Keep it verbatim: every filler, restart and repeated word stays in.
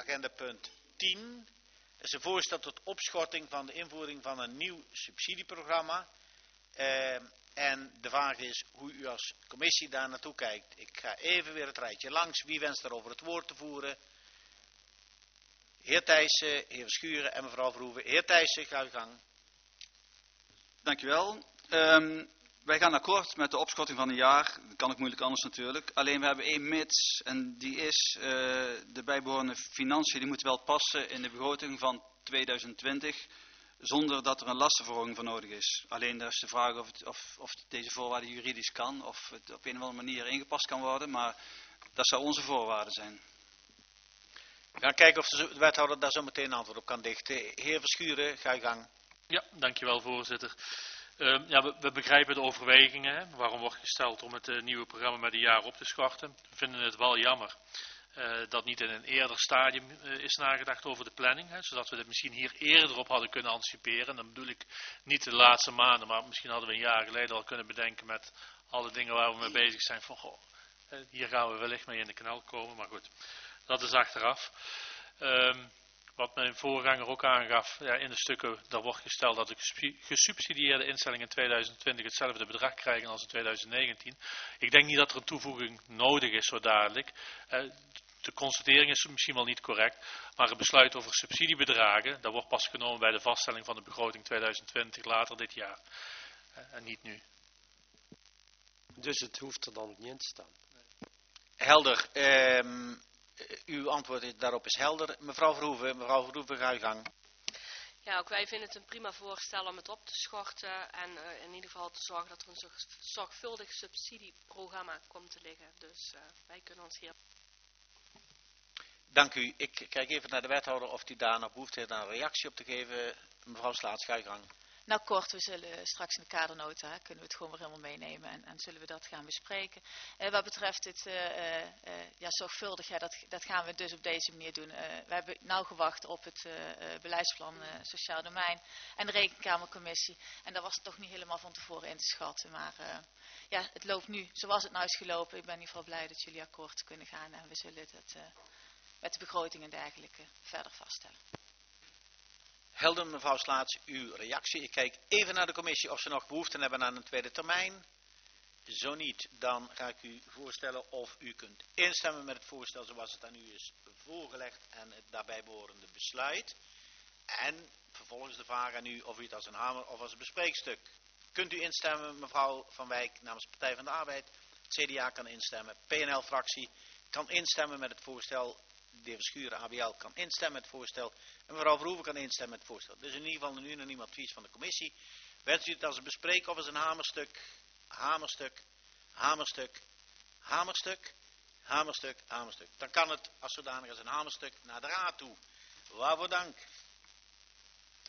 agenda punt tien. Dat is een voorstel tot opschorting van de invoering van een nieuw subsidieprogramma. Uh, en de vraag is hoe u als commissie daar naartoe kijkt. Ik ga even weer het rijtje langs. Wie wenst daarover het woord te voeren? Heer Thijssen, heer Verschuren en mevrouw Verhoeven. Heer Thijssen, ga uw gang. Dank u wel. Um, wij gaan akkoord met de opschorting van een jaar. Dat kan ook moeilijk anders natuurlijk. Alleen we hebben één mits en die is uh, de bijbehorende financiën. Die moeten wel passen in de begroting van tweeduizend twintig. Zonder dat er een lastenverhoging voor nodig is. Alleen daar is de vraag of, het, of, of deze voorwaarde juridisch kan. Of het op een of andere manier ingepast kan worden. Maar dat zou onze voorwaarde zijn. We gaan kijken of de wethouder daar zo meteen een antwoord op kan dichten. Heer Verschuren, ga je gang. Ja, dankjewel voorzitter. Uh, ja, we, we begrijpen de overwegingen. Hè, waarom wordt gesteld om het uh, nieuwe programma met een jaar op te schorten. We vinden het wel jammer uh, dat niet in een eerder stadium uh, is nagedacht over de planning. Hè, zodat we dit misschien hier eerder op hadden kunnen anticiperen. En dan bedoel ik niet de laatste maanden, maar misschien hadden we een jaar geleden al kunnen bedenken met alle dingen waar we mee bezig zijn. Van, goh, hier gaan we wellicht mee in de knel komen, maar goed. Dat is achteraf. Um, wat mijn voorganger ook aangaf, ja, in de stukken, daar wordt gesteld dat de gesubsidieerde instellingen in tweeduizend twintig hetzelfde bedrag krijgen als in tweeduizend negentien. Ik denk niet dat er een toevoeging nodig is, zo dadelijk. Uh, de constatering is misschien wel niet correct, maar het besluit over subsidiebedragen, dat wordt pas genomen bij de vaststelling van de begroting tweeduizend twintig later dit jaar. Uh, en niet nu. Dus het hoeft er dan niet in te staan. Helder. Um, uw antwoord daarop is helder. Mevrouw Verhoeven, mevrouw Verhoeven, ga uw gang. Ja, ook wij vinden het een prima voorstel om het op te schorten en uh, in ieder geval te zorgen dat er een zorgvuldig subsidieprogramma komt te liggen. Dus uh, wij kunnen ons hier... Dank u. Ik kijk even naar de wethouder of u daar nog behoefte heeft een reactie op te geven. Mevrouw Slaats, ga uw gang. Nou kort, we zullen straks in de kadernota, hè, kunnen we het gewoon weer helemaal meenemen en, en zullen we dat gaan bespreken. Uh, wat betreft dit uh, uh, ja, zorgvuldig, ja, dat, dat gaan we dus op deze manier doen. Uh, we hebben nou gewacht op het uh, uh, beleidsplan uh, Sociaal Domein en de Rekenkamercommissie. En dat was toch niet helemaal van tevoren in te schatten. Maar uh, ja, het loopt nu zoals het nou is gelopen. Ik ben in ieder geval blij dat jullie akkoord kunnen gaan en we zullen het uh, met de begroting en dergelijke verder vaststellen. Helder, mevrouw Slaats, uw reactie. Ik kijk even naar de commissie of ze nog behoefte hebben aan een tweede termijn. Zo niet, dan ga ik u voorstellen of u kunt instemmen met het voorstel zoals het aan u is voorgelegd en het daarbij behorende besluit. En vervolgens de vraag aan u of u het als een hamer of als een bespreekstuk. Kunt u instemmen, mevrouw Van Wijk namens Partij van de Arbeid. Het C D A kan instemmen, P N L-fractie kan instemmen met het voorstel. De heer Verschuren, A B L, kan instemmen met het voorstel. En mevrouw Verhoeven kan instemmen met het voorstel. Dus in ieder geval een unaniem advies van de commissie. Wenst u het als een bespreek of als een hamerstuk? Hamerstuk, hamerstuk, hamerstuk, hamerstuk, hamerstuk. Dan kan het als zodanig als een hamerstuk naar de raad toe. Waarvoor dank.